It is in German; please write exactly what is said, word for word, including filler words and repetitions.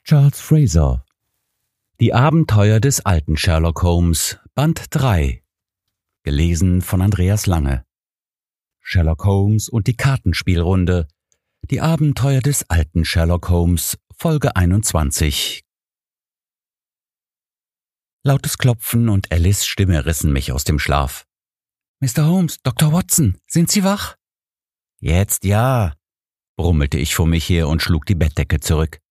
Charles Fraser. Die Abenteuer des alten Sherlock Holmes, Band drei. Gelesen von Andreas Lange. Sherlock Holmes und die Kartenspielrunde. Die Abenteuer des alten Sherlock Holmes, Folge einundzwanzig. Lautes Klopfen und Alice' Stimme rissen mich aus dem Schlaf. »Mister Holmes, Doktor Watson, sind Sie wach?« »Jetzt ja«, brummelte ich vor mich her und schlug die Bettdecke zurück.